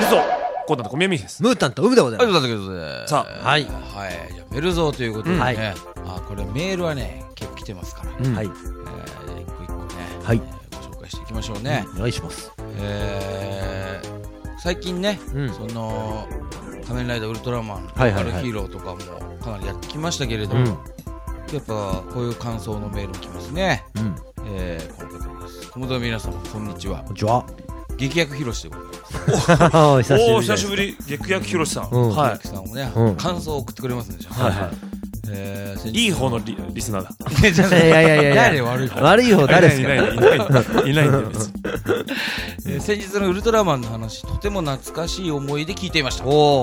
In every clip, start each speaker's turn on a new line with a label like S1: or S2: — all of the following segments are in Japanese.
S1: ゾーコーナーの小宮美です。
S2: ムータンと海でございます。
S1: さ
S2: あ、はい、
S3: じゃあメルゾーということでね、
S2: はい、
S3: これメールはね結構来てますから、
S2: はい、
S3: 一個一個ね、
S2: はい、
S3: ご紹介していきましょうね。
S2: お願いします。
S3: 最近ね、その仮面ライダーウルトラマン、アルヒーローとかもかなりやってきましたけれども、やっぱこういう感想のメールも来ますね。この方です。コモドの皆さんこんにちは。
S2: こんにちは。
S3: 劇薬ひろしでございます。
S1: お久しぶり。劇薬ひろしさん。
S3: はい。さんもね、感想を送ってくれますんでじゃあ。
S1: いい方のリスナーだ。
S2: いや
S3: 誰悪い方。
S2: 悪い方誰ですか。
S1: いないんだよ別
S3: に。先日のウルトラマンの話、とても懐かしい思いで聞いていました。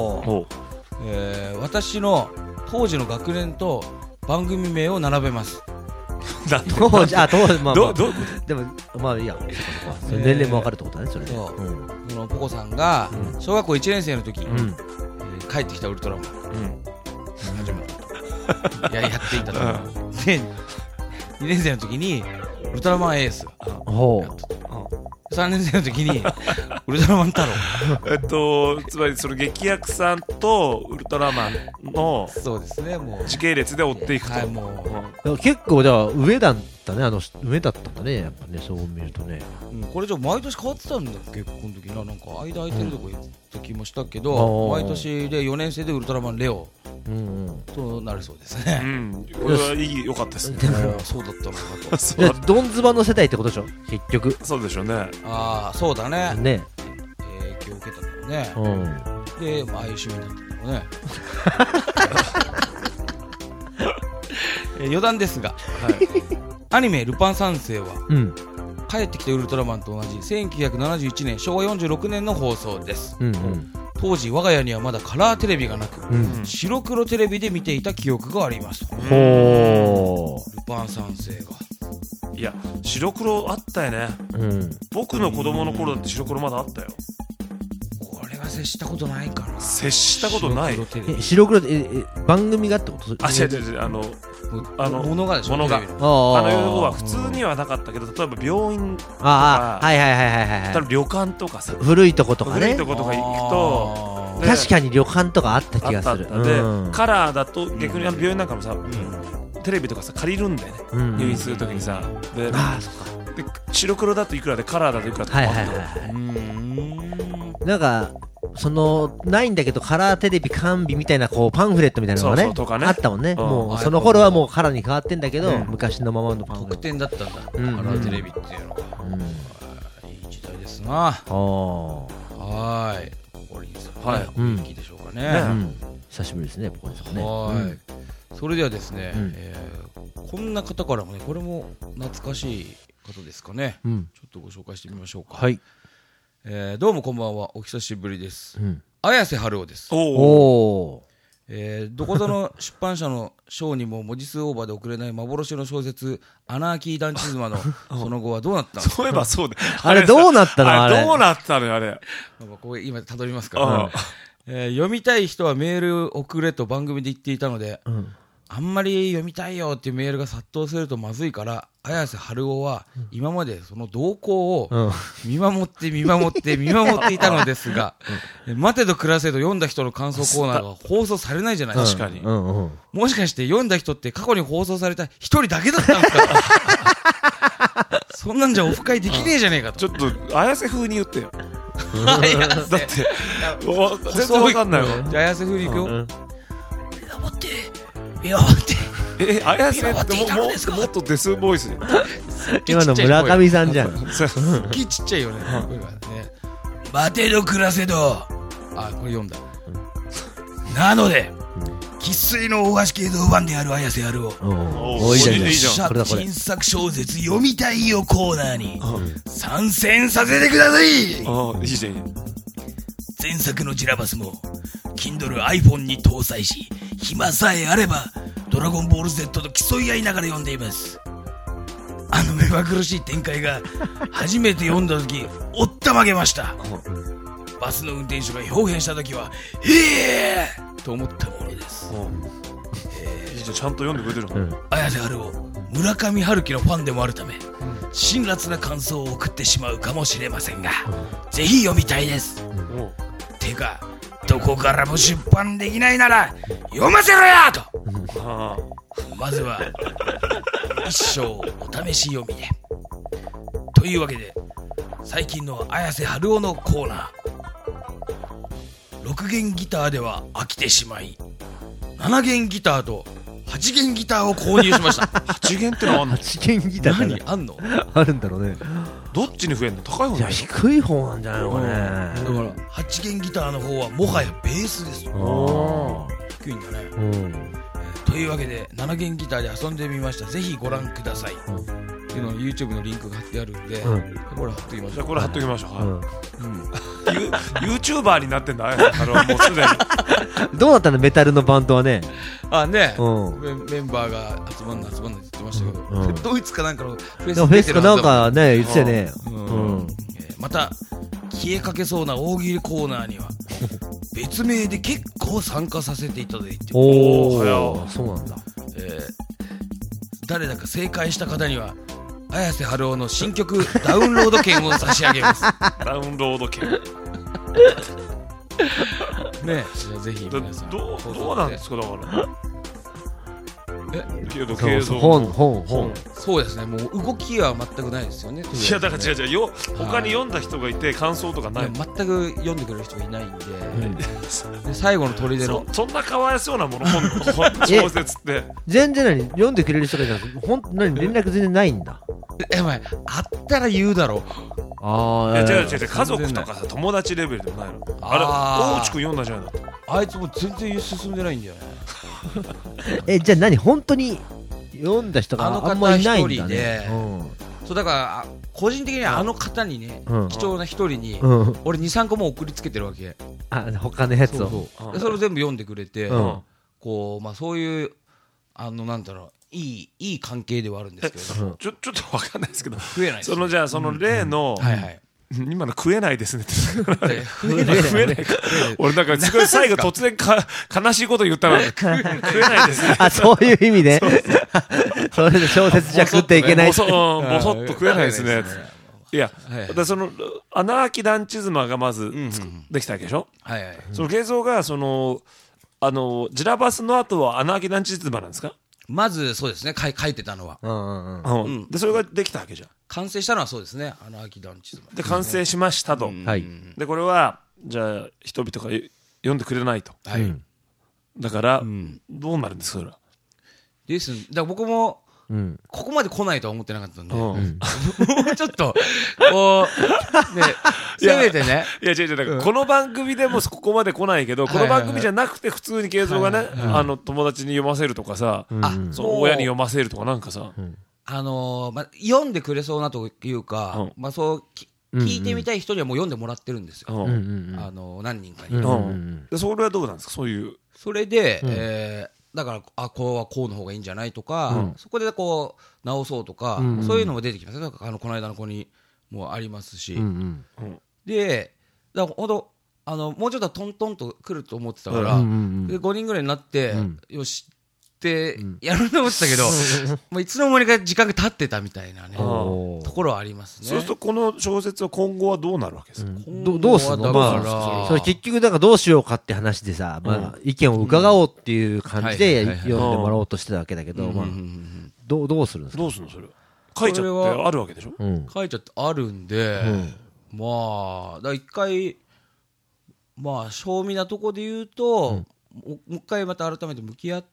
S3: 私の当時の学年と番組名を並べます。
S2: 当時まあでもまあいいや、年齢も分かるってことだね。それでそ
S3: のポコさんが小学校1年生の時帰ってきたウルトラマン始まったやっていたと。で2年生の時にウルトラマンエースやったと。3年生の時にウルトラマン太
S1: 郎つまりその劇薬さんとウルトラマンの
S3: そうですね、もう
S1: 時系列で追っていくと、
S2: 結構じゃあ上だったね。上だったんだね、やっぱね、そう見るとね。
S3: これじゃ毎年変わってたんだっけ、この時なんか間空いてるとこ行った気もしたけど、毎年で4年生でウルトラマンレオとなるそうですね。
S1: これは良かったですね。
S3: そうだったのかと。
S2: ドンズバの世代ってことでしょ結局。
S1: そうでしょうね。
S3: ああ、そうだね。
S2: ね、
S3: 影響を受けたんだろうね。で、ああいう趣味になったんだろうね。余談ですが、アニメ「ルパン三世」は帰ってきたウルトラマンと同じ1971年昭和46年の放送です。当時我が家にはまだカラーテレビがなく、白黒テレビで見ていた記憶があります。ルパン三世が、
S1: いや白黒あったよね。僕の子供の頃だって白黒まだあったよ。
S3: 俺は接したことないかな。
S1: 接したことない。
S2: 白黒番組がってこと？
S1: あ、違う
S3: ものがでしょ。
S1: 要は普通にはなかったけど、例えば病院とか、例えば旅館とかさ、
S2: 古いとことかね、
S1: 古いとことか行くと
S2: 確かに旅館とかあった気がする。
S1: でカラーだと逆に病院なんかもさ、テレビとかさ借りるんだよね、入院するときにさ。で白黒だといくらでカラーだといくらとかあった。
S2: なんかそのないんだけどカラーテレビ完備みたいなこうパンフレットみたいなのがねあったもんね。もうその頃はもうカラーに変わってんだけど、昔のままのパンフレット
S3: 特典だったんだ、カラーテレビっていうのが。いい時代ですな。はい、ポコリンさん、元気でしょうかね。
S2: 久しぶりですね、ポコリンさんね。
S3: それではですね、こんな方からもね、これも懐かしい方ですかね。ちょっとご紹介してみましょうか。どうもこんばんは、お久しぶりです。綾瀬春夫です。どこぞの出版社の賞にも文字数オーバーで送れない幻の小説アナーキー団地妻のその後はどうなったの？
S1: そういえばそうだ。
S2: あれどうなったの？
S1: どうなったのよあれ。
S3: ここ今たどりますから。読みたい人はメール送れと番組で言っていたので、あんまり読みたいよっていうメールが殺到するとまずいから、綾瀬春夫は今までその動向を見守っていたのですが、待てど暮らせど読んだ人の感想コーナーが放送されないじゃないですか。確かに。もしかして読んだ人って過去に放送された一人だけだったんですか？そんなんじゃオフ会できねえじゃねえかと。
S1: ちょっと綾瀬風に言ってよ。だって全然わかんないわ。
S3: じゃあ綾瀬風に行くよ。
S1: 綾瀬ってもっとデスボイス。
S2: 今の村上さんじゃん。
S3: すっげえちっちゃいよね。待てど暮らせど。これ読んだ。なので生粋の大橋系銅板である綾瀬春夫、新作小説読みたいよコーナーに参戦させてください。いいじゃん。前作のジラバスも Kindle iPhone に搭載し、暇さえあればドラゴンボール Z と競い合いながら読んでいます。目まぐるしい展開が初めて読んだ時おったまげました。バスの運転手が表現した時はと思ったものです。
S1: ちゃんと読んでくれてるの。
S3: 綾瀬春夫、村上春樹のファンでもあるため、辛辣な感想を送ってしまうかもしれませんが、ぜひ読みたいです。 てかどこからも出版できないなら読ませろやとまずは一章お試し読みで。というわけで最近の綾瀬はるおのコーナー、6弦ギターでは飽きてしまい7弦ギターと8弦ギターを購入しました。
S1: 8弦ってのあんの
S2: 8弦ギター
S3: 何あんの
S2: あるんだろうね。
S1: どっちに増えんの？高い方
S2: いや低い方なんじゃないのかね。
S3: だから8弦ギターの方はもはやベースですよ。低いんだね。というわけで7弦ギターで遊んでみました。ぜひご覧ください。っていうの YouTube のリンクが貼ってあるんで、これ貼っときましょう。
S1: じゃあこれ貼っときましょう。YouTuber になってんだ。綾瀬はるおもうすでに。
S2: どうなったのメタルのバンドはね。
S3: あね、メンバーが集まんないって言ってましたけど、ドイツかなんかのフェス
S2: フェスかなんかね言ってたよね。
S3: また消えかけそうな大喜利コーナーには別名で結構参加させていただいて、
S2: おお、そうなんだ。
S3: 誰だか正解した方には綾瀬はるおの新曲ダウンロード券を差し上げます。
S1: ダウンロード券
S3: ね、じゃあぜひ皆さん
S1: どうなんですか？だから
S2: 本
S3: そうですね、もう動きは全くないですよね。い
S1: やだから違う他に読んだ人がいて感想とかない？
S3: 全く読んでくれる人がいないんで、で最後の砦の
S1: そんなかわいそうなもの小説って
S2: 全然読んでくれる人がいたら連絡全然ないんだ。
S3: お前あったら言うだろ。
S1: いや違う家族とかさ友達レベルでもないの？あれ大内くん読んだじゃないの？
S3: あいつも全然進んでないんだよ
S2: ね。じゃあ何本当に読んだ人があんまりいないんだね。
S3: そうだから個人的にはあの方にね、貴重な一人に俺 2,3 個も送りつけてるわけ。
S2: 他のやつを
S3: それを全部読んでくれて、こうまあそういうなんだろういい関係ではあるんですけど、
S1: ちょっと分かんないですけど、
S3: 食えないです。
S1: じゃあその例の今の食えないですねって食えないか俺なんかすごい最後突然悲しいこと言ったのに食えないですね。
S2: そういう意味でそれで小説じゃ食っていけない。
S1: ボソッと食えないですね。いやその穴あき団地妻がまずできたわけでしょ。その映像がジラバスの後は穴あき団地妻なんですか？
S3: まずそうですね、書いてたのは
S1: でそれができたわけじゃん。
S3: 完成したのはそうですね、穴あき団地妻
S1: で完成しましたと。でこれはじゃあ人々が読んでくれないと。だからどうなるんですか？それは
S3: です。だから僕もここまで来ないとは思ってなかったんで、もうちょっとこうね、せめてね。
S1: いや違うだからこの番組でもここまで来ないけど、この番組じゃなくて普通に慶三がね友達に読ませるとかさ、親に読ませるとかなんかさ、
S3: 読んでくれそうなというか、そう聞いてみたい人にはもう読んでもらってるんですよ。何人かに。
S1: それはどうなんですか？そういう
S3: それでだからこうの方がいいんじゃないとか、そこでこう直そうとか、そういうのも出てきますね。この間の子にもありますし、でだからほんともうちょっとトントンと来ると思ってたから、で5人ぐらいになって、よしってやると思ってたけど、もういつの間にか時間が経ってたみたいなねところはありますね。
S1: そうするとこの小説は今後はどうなるわけですか？
S2: どうするの？それ結局だからどうしようかって話でさ、意見を伺おうっていう感じで読んでもらおうとしてたわけだけど、どうするんですか？
S1: どうするのそれ？書いちゃってあるわけでしょ？
S3: 書いちゃってあるんで、まあ一回正味なとこで言うと、もう一回また改めて向き合って、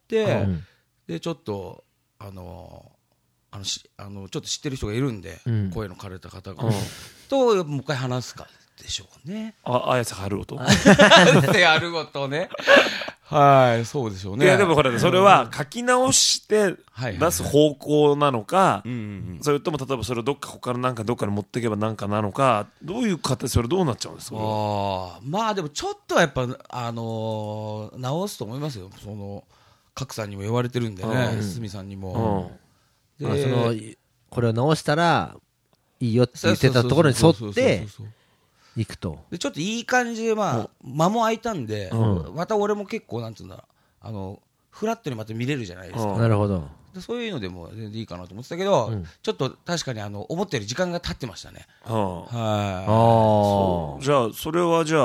S3: でちょっとちょっと知ってる人がいるんで、声の枯れた方が、ともう一回話すかでしょうね。
S1: 綾瀬はるおと
S3: 綾瀬はるおとね。はい、そうでしょうね。
S1: いやでもほらそれは書き直して出す方向なのか、それとも例えばそれをどっかに持っていけばなんかなのか、どういう形、それどうなっちゃうんですか？
S3: まあでもちょっとはやっぱ直すと思いますよ。その角さんにも言われてるんでね、堤さんにも。
S2: これを直したらいいよって言ってたところに沿っていくと。
S3: でちょっといい感じで間も空いたんで、また俺も結構なんていうんだ、フラットにまた見れるじゃないですか。
S2: なるほど。
S3: そういうのでも全然いいかなと思ってたけど、ちょっと確かに思ったより時間が経ってましたね。
S1: じゃあそれは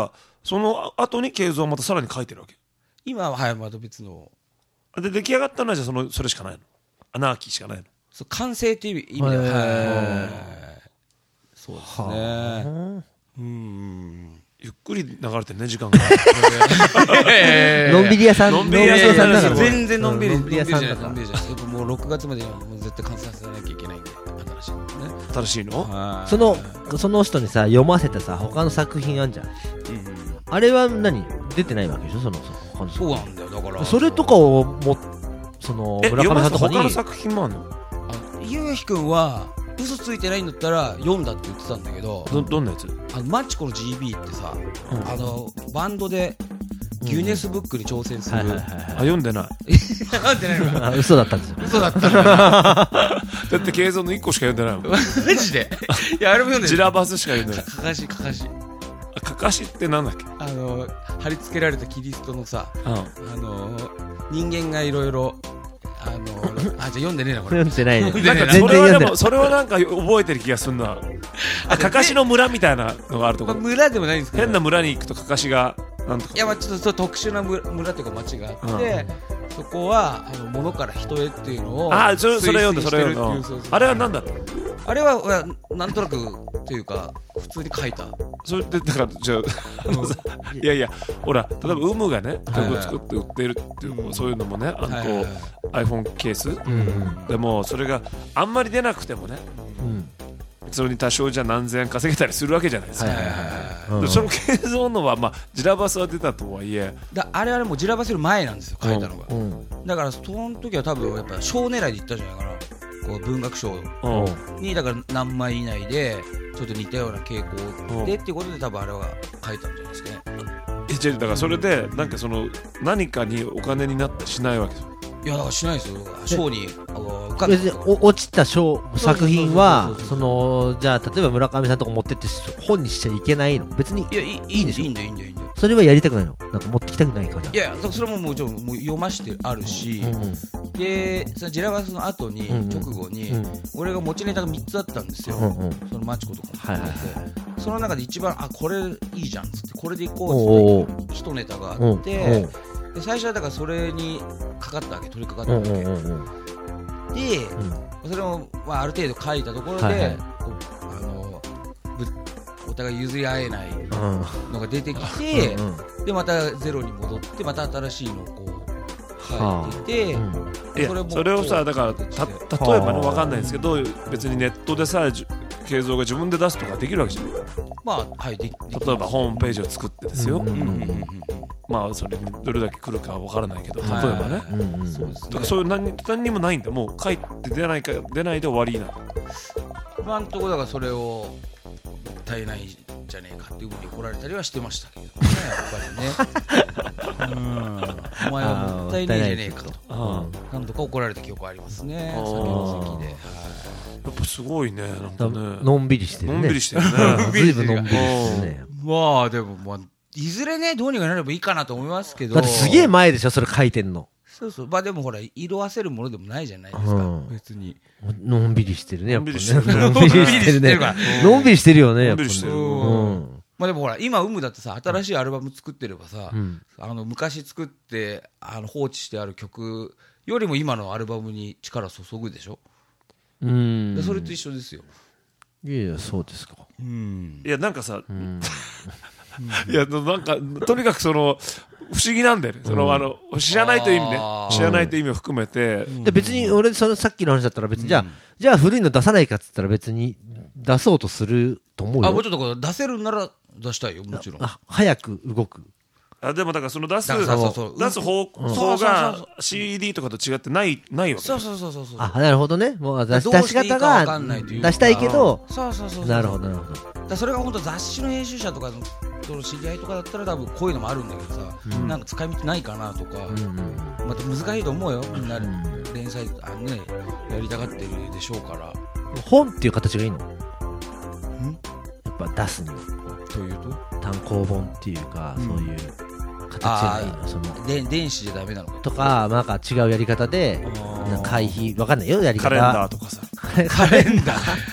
S1: その後に系図をまたさらに書いてるわけ。
S3: 今は、はい、また別の。
S1: で、出来上がったのはじゃあそれしかないの？アナーキーしかないの？
S3: そう、完成っていう意味では、そうですね。
S1: ゆっくり流れてね、時間が。
S2: のんびり屋さん、
S1: のんびり屋さんだから。
S3: 全然のんびり、
S2: のんびり屋さんだから。
S3: もう6月までにはもう絶対完成させなきゃいけないんで、新しいのね。
S1: 新しいの？
S2: その人にさ、読ませたさ、他の作品あんじゃん。あれは出てないわけでしょ、その他の。
S3: そうなんだよ、だから。
S2: それとかをその村上さんとかに。
S1: 他の作品もあるの？
S3: ゆうひくんは嘘ついてないんだったら読んだって言ってたんだけど、
S1: どんなやつ？
S3: マッチコの GB ってさ、バンドでギネスブックに挑戦する。
S1: 読んでない。
S3: 読んでないのか。
S2: 嘘だったんですよ。
S3: 嘘だったんだ。
S1: だって継続の1個しか読んでないもん。
S3: マジで？いや、あれも読んでない。
S1: ジラバスしか読んでない。
S3: かかし。
S1: かかしってなんだっけ？
S3: 貼り付けられたキリストのさ、人間がいろいろじゃあ読んでねえなこれ。
S2: 読んでないね。
S1: それはなんか覚えてる気がするな。かかしの村みたいなのがあるところ。
S3: 村でもないんですけど。
S1: 変な村に行くとかかしがなんとか。
S3: いや、まあちょっと特殊な村というか町があって、そこは物から人へっていうのを。
S1: それ読んだ。あれはなんだった？
S3: あれはなんとなくというか普通に書いた。
S1: それでだからじゃあいやほら例えばウムがね曲を作って売ってるっていうそういうのもねiPhone ケースでもそれがあんまり出なくてもねそれに多少じゃ何千円稼げたりするわけじゃないですか。その系図のはジラバスは出たとはいえ
S3: あれはもうジラバスより前なんですよ書いたのが。だからその時は多分やっぱ賞狙いでいったじゃないかな。こう文学賞にだから何枚以内でちょっと似たような傾向でっていうことで多分あれは書いたんじゃないですかね。
S1: だからそれでなんかその何かにお金になってしないわけですよ。
S3: いやだからしないですよ。賞に受か
S2: 別に落ちた作品はじゃあ例えば村上さんとか持ってって本にしちゃいけないの？別にいいんでしょ？いいんだよ。それはやりたくないの？なんか持ってきたくないから。
S3: いやそれももちろんもう読ましてあるし、でそのジラバスの後に直後に俺が持ちネタが3つあったんですよ。そのマチコとかも含めて、その中で一番これいいじゃんっつってこれでいこうっつって一ネタがあって、で最初はだからそれに取り掛かったわけ。でそれをある程度書いたところでお互い譲り合えないのが出てきて、でまたゼロに戻ってまた新しいのをこう書いてて、
S1: それをさだから例えばね分かんないんですけど別にネットでさ映像が自分で出すとかできるわけじゃない。例えばホームページを作ってですよ。それにどれだけ来るかは分からないけど例えばね。だからそういう何にもないんだ。もう書いて出ないで終わりなの。
S3: 今んとこだからそれを足りないんじゃねえかっていうふうに怒られたりはしてましたけどねやっぱりね。お前はもったいないじゃねえかと何度か怒られた記憶ありますね。その席で。
S1: やっぱすごいね。なんかね
S2: のんびりしてるね。
S1: のんびりしてるね。
S2: ずいぶんのんびりしてるね。
S3: まあでもいずれねどうにかなればいいかなと思いますけど。
S2: だってすげえ前でしょそれ書いてんの。
S3: そうでもほら色あせるものでもないじゃないですか。別に
S2: のんびりしてるね。
S1: のんびりしてるね。
S2: のんびりしてるね。のんびりしてるよね。
S1: のんびりしてる。
S3: でもほら今だってさ新しいアルバム作ってればさ昔作って放置してある曲よりも今のアルバムに力注ぐでしょ。それと一緒ですよ。
S2: いやそうですか。
S1: いやなんかさいやなんかとにかく不思議なんだよね。知らないという意味ね。知らないという意味を含めて。
S2: 別に俺さっきの話だったら別にじゃあ古いの出さないかっつったら別に出そうとすると思うよ。
S3: もうちょっと出せるなら出したいよもちろん。
S2: 早く動く。
S1: でもだからその出す方法が CD とかと違ってないわけ。
S3: そう。
S2: なるほどね。もう出し方が出したいけど。なるほど。
S3: それが本当雑誌の編集者とかの知り合いとかだったら多分こういうのもあるんだけどさ、なんか使い道ないかなとか、また難しいと思うよ。みんな連載やりたがってるでしょうから。
S2: 本っていう形がいいの？やっぱ出すには。
S3: というと
S2: 単行本っていうかそういう形がいいの？
S3: 電子じゃダメなのか
S2: とかなんか違うやり方で会費わかんないよやり方。
S1: カレンダーとかさ。
S3: カレンダー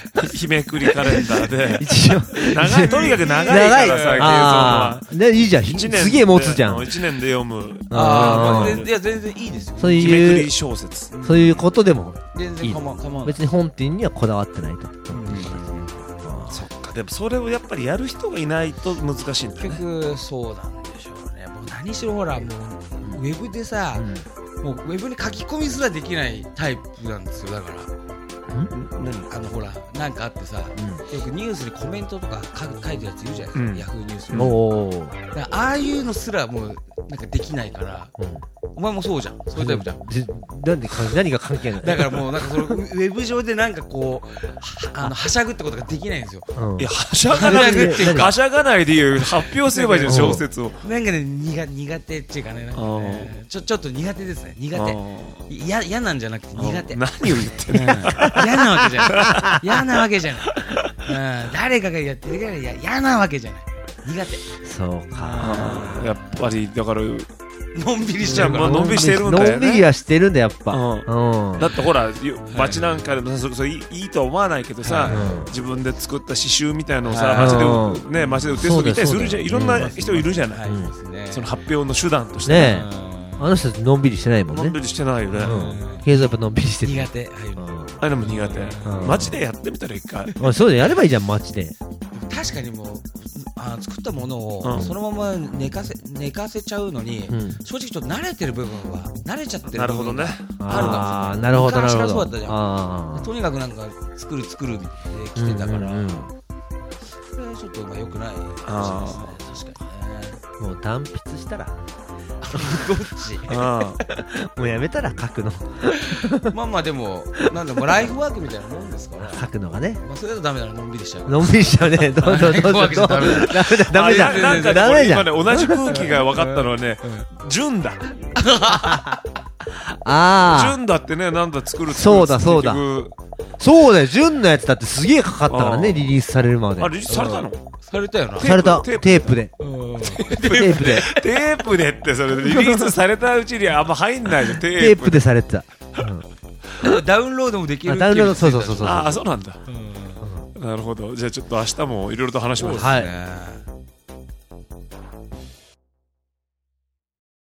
S1: 日めくりカレンダーで一応長い、とにかく長いからさ、
S2: 継続は。いいじゃん、すげえ持つじゃん。
S1: 1年で読む。
S3: いや全然いいですよ。
S2: そういう
S1: 日めくり小説、
S2: そういうことでも
S3: 全然構わない。
S2: 別に本店にはこだわってないと。
S1: そっか、でもそれをやっぱりやる人がいないと難しいんだよね。
S3: 結局そうなんでしょうね。もう何しろほら、もうウェブでさ、もうウェブに書き込みすらできないタイプなんですよ。だからほらなんかあってさ、よくニュースにコメントとか書いてるやついるじゃないですか、ヤフーニュースに。だからああいうのすらもうなんかできないから、お前もそうじゃん、そういうタイプじゃん。
S2: 何が関係ない。
S3: だからもうなんかそのウェブ上でなんかこうはしゃぐってことができないんですよ。
S1: いや、はしゃがないでいいよ、発表すればいいじゃん、小説を。
S3: なんかね、苦手っていうかね、ちょっと苦手ですね。苦手、嫌なんじゃなくて苦手。
S1: 何を言ってんの。
S3: 嫌なわけじゃない。嫌なわけじゃない。誰かがやってるから嫌なわけじゃない。苦手。
S2: そうか。
S1: やっぱりだから
S3: のんびりしちゃうから。
S1: のんびりしてるんだよね。
S2: のんびりはしてるんだやっぱ。
S1: だってほら、街なんかでもそれいいとは思わないけどさ、自分で作った刺繍みたいなのをさ、街で売ってる人いたりするじゃん。いろんな人いるじゃない。その発表の手段として。
S2: あの人たちのんびりしてないもんね。
S1: のんびりしてないよね。
S2: 継続やっぱのんびりしてる。
S3: 苦手。
S1: あれも苦手。街でやってみたら一回。
S2: そうだ、やればいいじゃん、街で。
S3: 確かにもう作ったものをそのまま寝かせちゃうのに、正直ちょっと慣れてる部分は慣れちゃってる部分があるかもしれない。
S2: なるほどなるほど。昔
S3: はそうだったじゃん。とにかくなんか作るって来てたから、それはちょっと良くないかもしれないですね。確か
S2: にね。もう断筆したら。
S3: どっち？
S2: もうやめたら書くの。
S3: まあでもなんでもライフワークみたいなもんですから。
S2: 書くのがね。
S3: それだとダメだな、のんびりしちゃう。
S2: のんびりしちゃうね。どうぞ。ダメだ。
S1: なんかダメじゃん。今ね、同じ空気が分かったのはね、純だ。純だってね、なんだ作る。
S2: そうだ。そうだよ、純のやつだってすげえかかったからね、リリースされるまで。
S1: あ、リリースされたの？
S3: されたよな。
S2: された。テープで。
S1: テープでってそれリリースされたうちにあんま入んないじゃん。
S2: テープでされてた。
S3: ダウンロードもできる。
S2: ダウンロード、そう。
S1: あ、そうなんだ。なるほど。じゃあちょっと明日もいろいろと話します。
S2: はい。